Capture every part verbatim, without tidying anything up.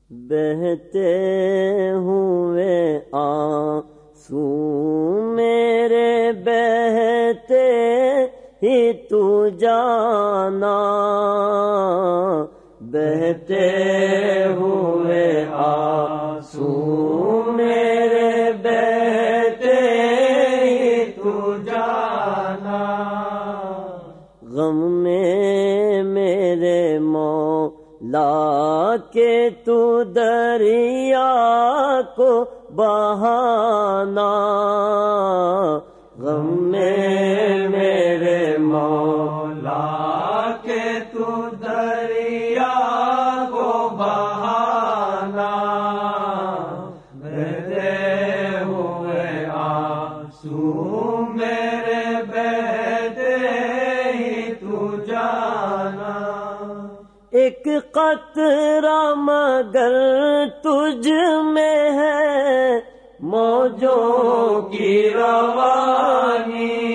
بہتے ہوئے آنسو میرے بہتے ہی تو جانا، بہتے ہوئے آنسو میرے بہتے ہی تو جانا، غم میں میرے مولا کے تو دریا کو بہانا، غم میں میرے مولا کے تو دریا کو بہانا، بہتے ہوئے آنسو میرے بہتے ہی تو جانا، ایک قطرہ مگر تجھ میں ہے موجوں کی روانی،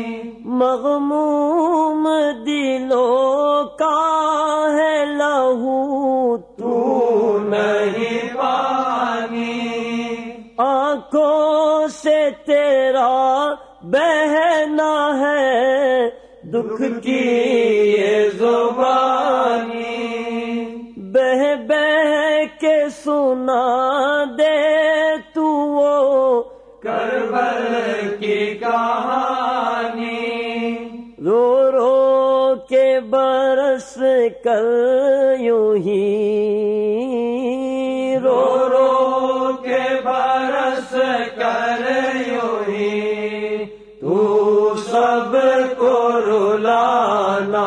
مغموم دلوں کا ہے لہو تو نہیں پانی، آنکھوں سے تیرا بہنا ہے دکھ کی یہ زبانی، بہ بہ کے سنا دے تو وہ کربل کی کہانی، رو رو کے برس کر یوں ہی، رو رو کے برس کر یوں ہی تو سب کو رلانا،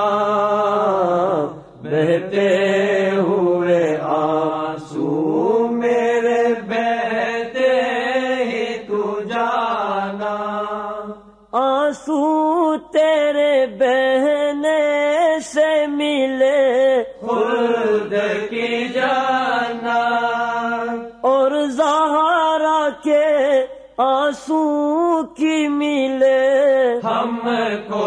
بہتے ہوئے آنسو میرے بہتے ہی تو جانا، آنسو تیرے بہنے سے ملے خلد کی جنت، اور زہرا کے آنسو کی ملے ہم کو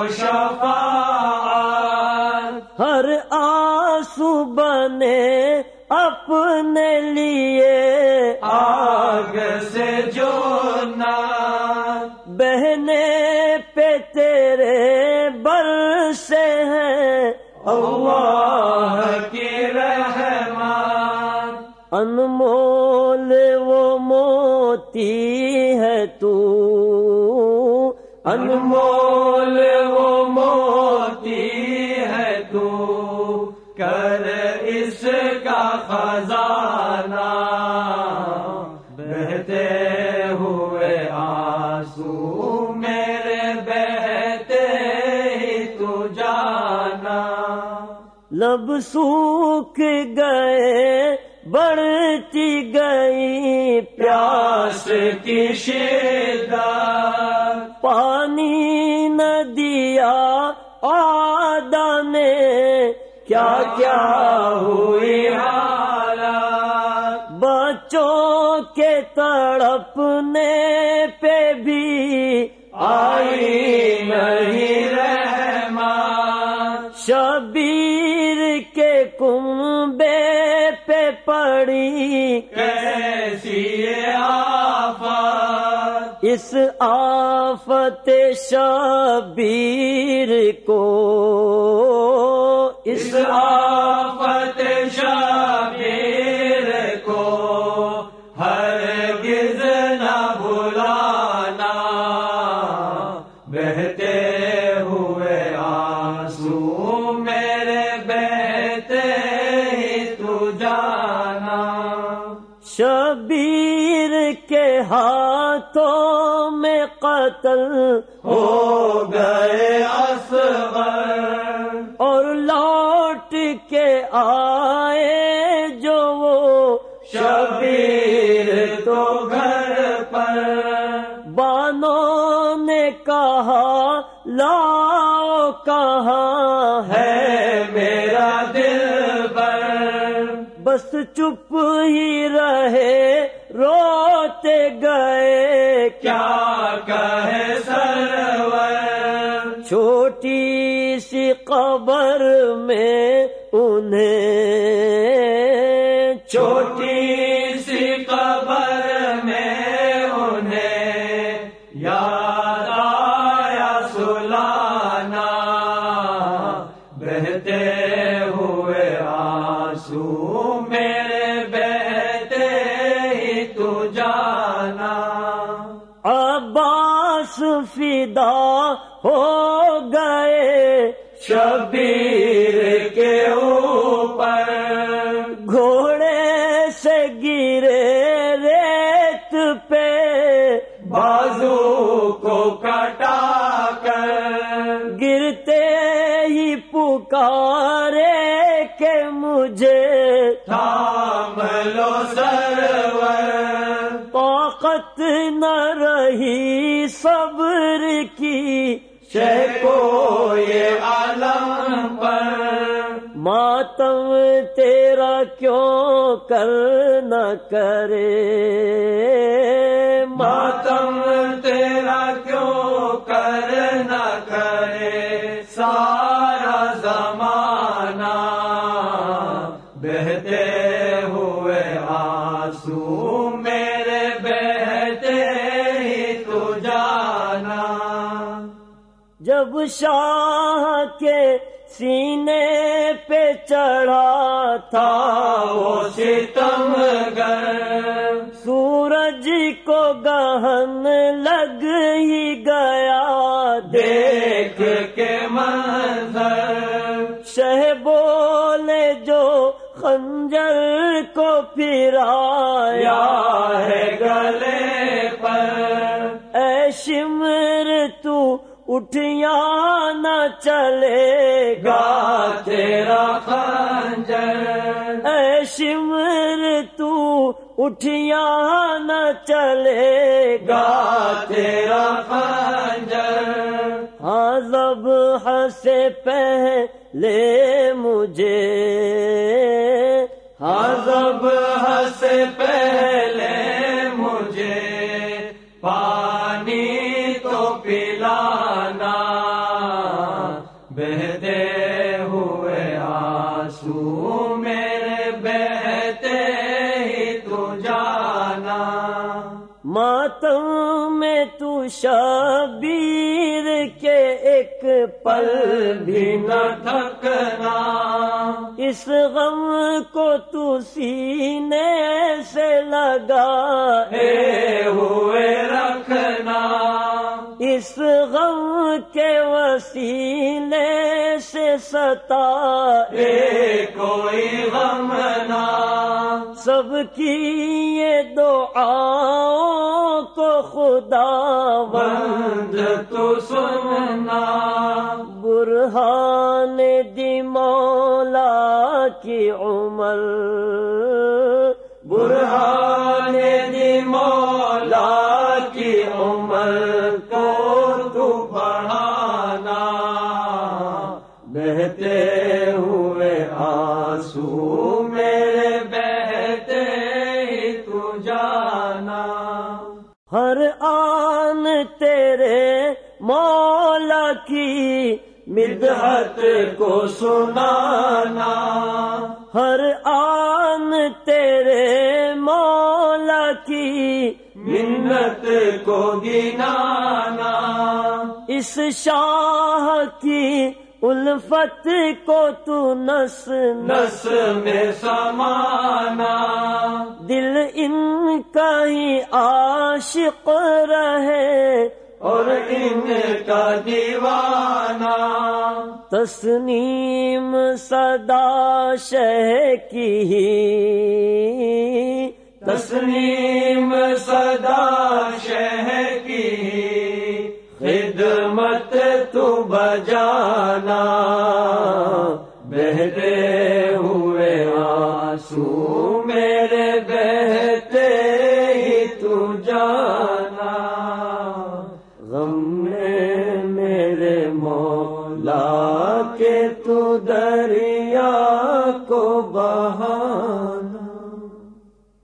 شفاعت، ہر آنسو بنے اپنے لیے آگ سے جونا، بہنے پہ تیرے برسے ہیں اللہ کی رحمت، انمول وہ موتی ہے تو، انمول وہ موتی ہے تو، کر اس کا خزانہ، بہتے ہوئے آنسو میرے بہتے ہی تو جانا، لب سوکھ گئے بڑھتی گئی پیاس کی شدت، پانی نہ دیا آدھا نے کیا کیا ہوئی حالات، بچوں کے تڑپنے پہ بھی آئی نہیں رحمت، شبیر کے کنبے پہ پڑی کیسی آفت، اس آفت شبیر کو، اس آفت شبیر کو ہرگز نہ بھلانا، بہتے ہوئے آنسو میرے بہتے ہی تو جانا، شبیر کے ہاتھوں میں قتل ہو گئے اصغر، اور لوٹ کے آئے جو وہ شبیر تو گھر پر، بانوں نے کہا لاؤ کہاں ہے میرا دلبر، بس چپ ہی رہے روتے گئے کیا کہے سرور، چھوٹی سی قبر میں انہیں چھوٹی سی قبر میں انہیں یاد آیا سلانا، بہتے ہوئے آنسو میرے بہتے ہی تو جانا۔ عباس فدا ہو گئے شبیر کے اوپر، گھوڑے سے گرے ریت پہ بازو کو کٹا کر، گرتے ہی پکارے کہ مجھے تھام لو سرور، طاقت نہ رہی صبر کی شہ کو یہ عالم پر، ماتم تیرا کیوں کر نہ کرے، ماتم تیرا کیوں کر نہ کرے سارا زمانہ، بہتے ہوئے آنسو میرے بہتے ہی تو جانا۔ جب شاہ کے سینے پہ چڑھا تھا وہ ستم گر، سورج کو گہن لگ ہی گیا دیکھ کے منظر، شہ بولے جو خنجر کو پھرایا ہے گلے پر، اے شمر تو اٹھ یا نہ چلے گا تیرا خنجر، اے شمر تو اٹھ یا نہ چلے گا تیرا خنجر، ہاں ذبح سے پہلے مجھے، ہاں ذبح سے پہلے مجھے پانی تو پلانا، بہتے ہوئے آنسو میرے بہتے ہی تو جانا۔ ماتم میں تو شبیر کے ایک پل بھی نہ تھکنا، اس غم کو تو سینے سے لگائے ہوئے رکھنا، اس غم کے وسیلے سے ستائے کوئی غم نہ، سب کی یہ دعاؤں کو خدا بند تو سننا، برہان دی مولا کی عمر، برہان دی مولا کی عمر کو تو بڑھانا، بہتے ہوئے آنسو میرے بہتے ہی تو جانا۔ ہر آن تیرے مولا کی مدحت کو سنانا، ہر آن تیرے مولا کی منت کو گنانا، اس شاہ کی الفت کو تو نس نس میں سمانا، دل ان کا ہی عاشق رہے اور ان کا دیوانہ، تسنیم صدا شہ کی ہی، تسنیم صدا شہ کی خدمت تو بجانا، بہتے ہوئے آنسو میرے بہتے ہی تو جانا۔